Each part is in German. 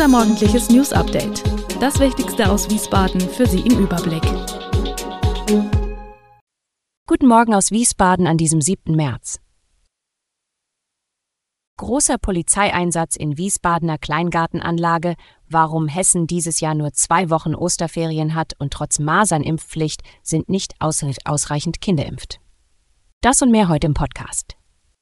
Unser morgendliches News-Update. Das Wichtigste aus Wiesbaden für Sie im Überblick. Guten Morgen aus Wiesbaden an diesem 7. März. Großer Polizeieinsatz in Wiesbadener Kleingartenanlage, warum Hessen dieses Jahr nur 2 Wochen Osterferien hat und trotz Masernimpfpflicht sind nicht ausreichend Kinder impft. Das und mehr heute im Podcast.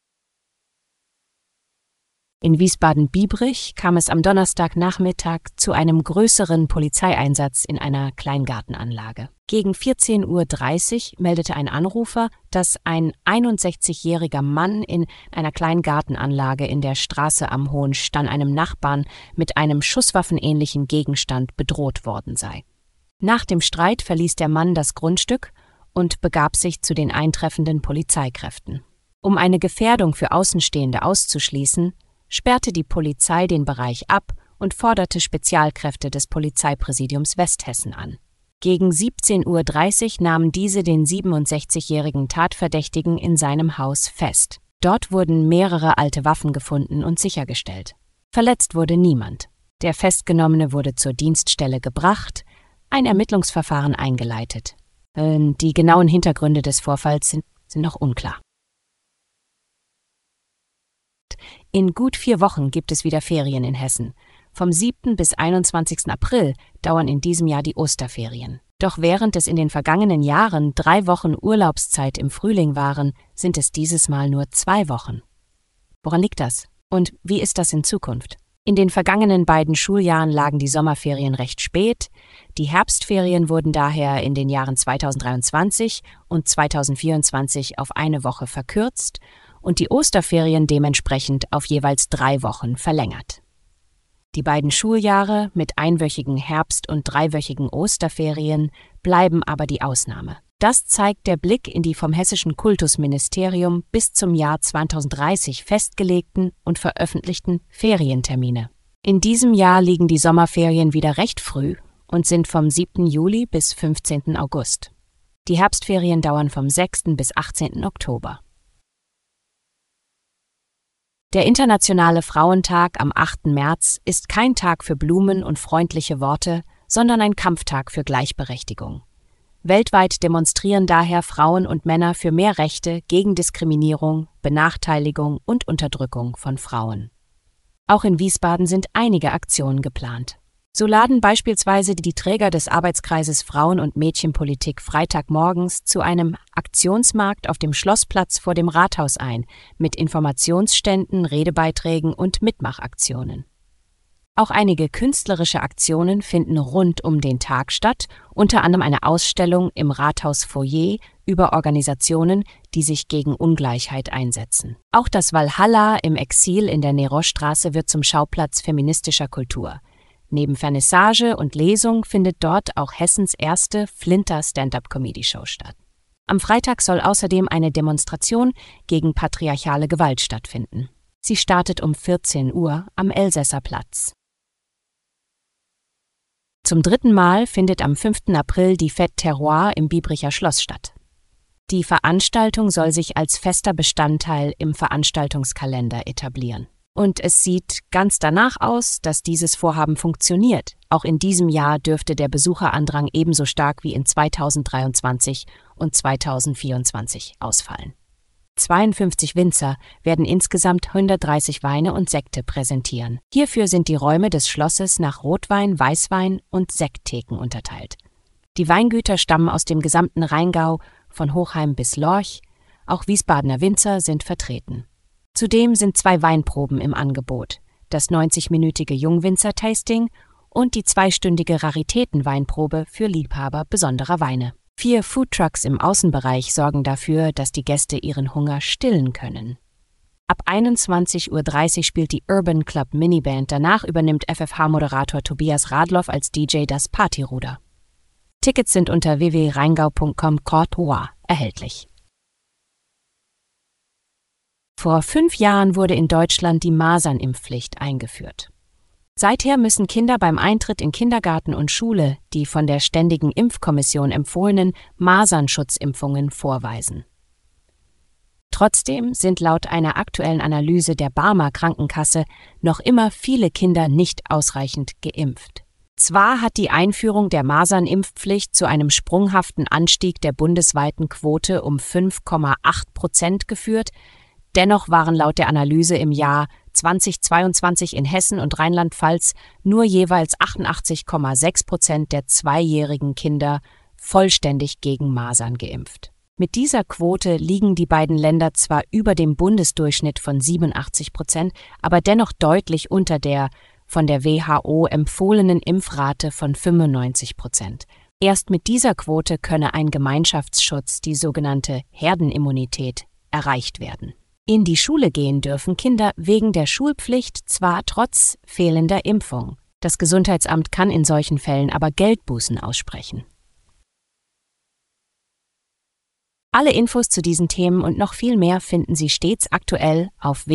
In Wiesbaden-Biebrich kam es am Donnerstagnachmittag zu einem größeren Polizeieinsatz in einer Kleingartenanlage. Gegen 14:30 Uhr meldete ein Anrufer, dass ein 61-jähriger Mann in einer Kleingartenanlage in der Straße am Hohenstann einem Nachbarn mit einem schusswaffenähnlichen Gegenstand bedroht worden sei. Nach dem Streit verließ der Mann das Grundstück und begab sich zu den eintreffenden Polizeikräften. Um eine Gefährdung für Außenstehende auszuschließen, sperrte die Polizei den Bereich ab und forderte Spezialkräfte des Polizeipräsidiums Westhessen an. Gegen 17:30 Uhr nahmen diese den 67-jährigen Tatverdächtigen in seinem Haus fest. Dort wurden mehrere alte Waffen gefunden und sichergestellt. Verletzt wurde niemand. Der Festgenommene wurde zur Dienststelle gebracht, ein Ermittlungsverfahren eingeleitet. Die genauen Hintergründe des Vorfalls sind noch unklar. In gut 4 Wochen gibt es wieder Ferien in Hessen. Vom 7. bis 21. April dauern in diesem Jahr die Osterferien. Doch während es in den vergangenen Jahren 3 Wochen Urlaubszeit im Frühling waren, sind es dieses Mal nur 2 Wochen. Woran liegt das? Und wie ist das in Zukunft? In den vergangenen beiden Schuljahren lagen die Sommerferien recht spät. Die Herbstferien wurden daher in den Jahren 2023 und 2024 auf 1 Woche verkürzt und die Osterferien dementsprechend auf jeweils 3 Wochen verlängert. Die beiden Schuljahre mit einwöchigen Herbst- und 3-wöchigen Osterferien bleiben aber die Ausnahme. Das zeigt der Blick in die vom Hessischen Kultusministerium bis zum Jahr 2030 festgelegten und veröffentlichten Ferientermine. In diesem Jahr liegen die Sommerferien wieder recht früh und sind vom 7. Juli bis 15. August. Die Herbstferien dauern vom 6. bis 18. Oktober. Der Internationale Frauentag am 8. März ist kein Tag für Blumen und freundliche Worte, sondern ein Kampftag für Gleichberechtigung. Weltweit demonstrieren daher Frauen und Männer für mehr Rechte gegen Diskriminierung, Benachteiligung und Unterdrückung von Frauen. Auch in Wiesbaden sind einige Aktionen geplant. So laden beispielsweise die Träger des Arbeitskreises Frauen- und Mädchenpolitik Freitagmorgens zu einem Aktionsmarkt auf dem Schlossplatz vor dem Rathaus ein, mit Informationsständen, Redebeiträgen und Mitmachaktionen. Auch einige künstlerische Aktionen finden rund um den Tag statt, unter anderem eine Ausstellung im Rathausfoyer über Organisationen, die sich gegen Ungleichheit einsetzen. Auch das Walhalla im Exil in der Nerostraße wird zum Schauplatz feministischer Kultur. Neben Vernissage und Lesung findet dort auch Hessens erste Flinter-Stand-up-Comedy-Show statt. Am Freitag soll außerdem eine Demonstration gegen patriarchale Gewalt stattfinden. Sie startet um 14 Uhr am Elsässer Platz. Zum 3. Mal findet am 5. April die Fête Terroir im Biebricher Schloss statt. Die Veranstaltung soll sich als fester Bestandteil im Veranstaltungskalender etablieren. Und es sieht ganz danach aus, dass dieses Vorhaben funktioniert. Auch in diesem Jahr dürfte der Besucherandrang ebenso stark wie in 2023 und 2024 ausfallen. 52 Winzer werden insgesamt 130 Weine und Sekte präsentieren. Hierfür sind die Räume des Schlosses nach Rotwein, Weißwein und Sekttheken unterteilt. Die Weingüter stammen aus dem gesamten Rheingau, von Hochheim bis Lorch. Auch Wiesbadener Winzer sind vertreten. Zudem sind 2 Weinproben im Angebot, das 90-minütige Jungwinzer-Tasting und die 2-stündige Raritätenweinprobe für Liebhaber besonderer Weine. 4 Foodtrucks im Außenbereich sorgen dafür, dass die Gäste ihren Hunger stillen können. Ab 21:30 Uhr spielt die Urban Club Miniband, danach übernimmt FFH-Moderator Tobias Radloff als DJ das Partyruder. Tickets sind unter www.rheingau.com/Courtois erhältlich. Vor 5 Jahren wurde in Deutschland die Masernimpfpflicht eingeführt. Seither müssen Kinder beim Eintritt in Kindergarten und Schule die von der Ständigen Impfkommission empfohlenen Masernschutzimpfungen vorweisen. Trotzdem sind laut einer aktuellen Analyse der Barmer Krankenkasse noch immer viele Kinder nicht ausreichend geimpft. Zwar hat die Einführung der Masernimpfpflicht zu einem sprunghaften Anstieg der bundesweiten Quote um 5,8% geführt, dennoch waren laut der Analyse im Jahr 2022 in Hessen und Rheinland-Pfalz nur jeweils 88,6% der zweijährigen Kinder vollständig gegen Masern geimpft. Mit dieser Quote liegen die beiden Länder zwar über dem Bundesdurchschnitt von 87%, aber dennoch deutlich unter der von der WHO empfohlenen Impfrate von 95%. Erst mit dieser Quote könne ein Gemeinschaftsschutz, die sogenannte Herdenimmunität, erreicht werden. In die Schule gehen dürfen Kinder wegen der Schulpflicht zwar trotz fehlender Impfung. Das Gesundheitsamt kann in solchen Fällen aber Geldbußen aussprechen. Alle Infos zu diesen Themen und noch viel mehr finden Sie stets aktuell auf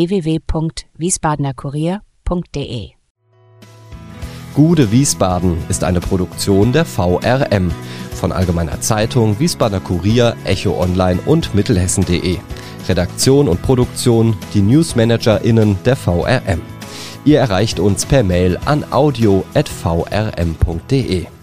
www.wiesbadenerkurier.de. Gude Wiesbaden ist eine Produktion der VRM von Allgemeiner Zeitung, Wiesbadener Kurier, Echo Online und Mittelhessen.de. Redaktion und Produktion die NewsmanagerInnen der VRM. Ihr erreicht uns per Mail an audio@vrm.de.